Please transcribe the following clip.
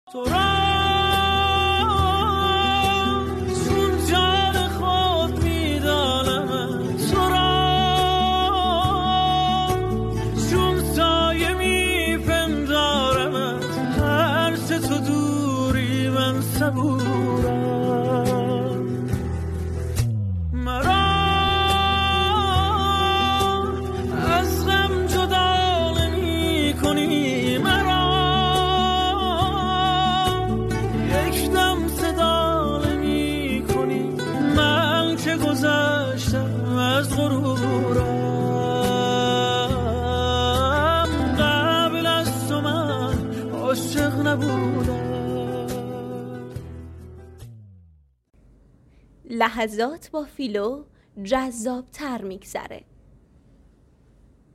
تو را چون جان خود میدانم، تو را چون سایه میپندارم، هر چه تو دوری من صبورم. مرا از غم جدا نمی کنی، مرا یک دم صدا نمی کنی، من که گذشتم از غرورم، قبل از تو من عاشق نبودم. لحظات با فیلو جذاب‌تر میگذره.